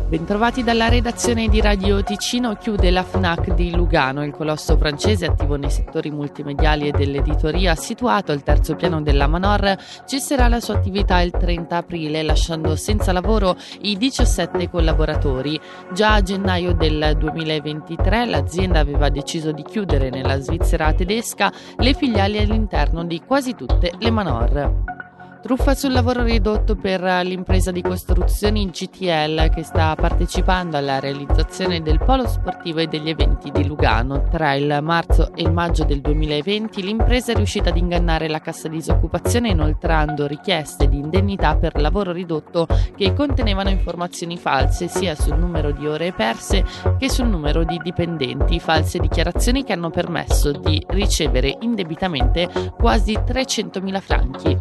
Bentrovati dalla redazione di Radio Ticino. Chiude la FNAC di Lugano, il colosso francese attivo nei settori multimediali e dell'editoria, situato al terzo piano della Manor, cesserà la sua attività il 30 aprile, lasciando senza lavoro i 17 collaboratori. Già a gennaio del 2023 l'azienda aveva deciso di chiudere nella Svizzera tedesca le filiali all'interno di quasi tutte le Manor. Truffa sul lavoro ridotto per l'impresa di costruzioni GTL, che sta partecipando alla realizzazione del polo sportivo e degli eventi di Lugano. Tra il marzo e il maggio del 2020 l'impresa è riuscita ad ingannare la cassa disoccupazione inoltrando richieste di indennità per lavoro ridotto che contenevano informazioni false sia sul numero di ore perse che sul numero di dipendenti, false dichiarazioni che hanno permesso di ricevere indebitamente quasi 300.000 franchi.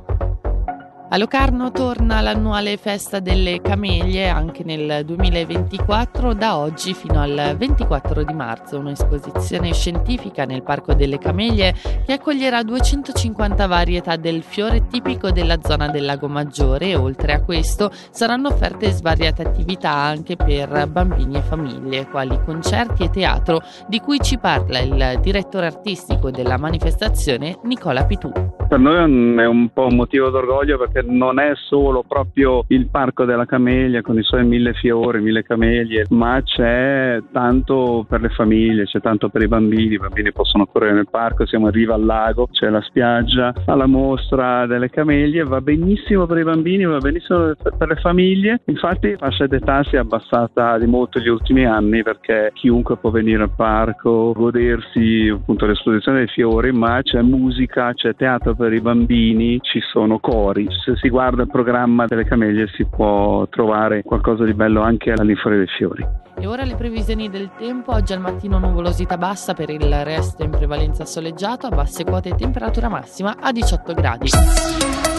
A Locarno torna l'annuale Festa delle Camelie anche nel 2024, da oggi fino al 24 di marzo, un'esposizione scientifica nel Parco delle Camelie che accoglierà 250 varietà del fiore tipico della zona del Lago Maggiore. Oltre a questo saranno offerte svariate attività anche per bambini e famiglie, quali concerti e teatro, di cui ci parla il direttore artistico della manifestazione, Nicola Pitù. Per noi è un po' un motivo d'orgoglio perché non è solo proprio il Parco della Camelia con i suoi 1000 fiori, 1000 camelie, ma c'è tanto per le famiglie, c'è tanto per i bambini possono correre nel parco, siamo in riva al lago, c'è la spiaggia, alla mostra delle camelie, va benissimo per i bambini, va benissimo per le famiglie. Infatti la fascia d'età si è abbassata di molto negli ultimi anni perché chiunque può venire al parco, godersi appunto l'esposizione dei fiori, ma c'è musica, c'è teatro per i bambini, ci sono cori. Se si guarda il programma delle camelie si può trovare qualcosa di bello anche all'infuori dei fiori. E ora le previsioni del tempo. Oggi al mattino nuvolosità bassa, per il resto in prevalenza soleggiato, a basse quote temperatura massima a 18 gradi.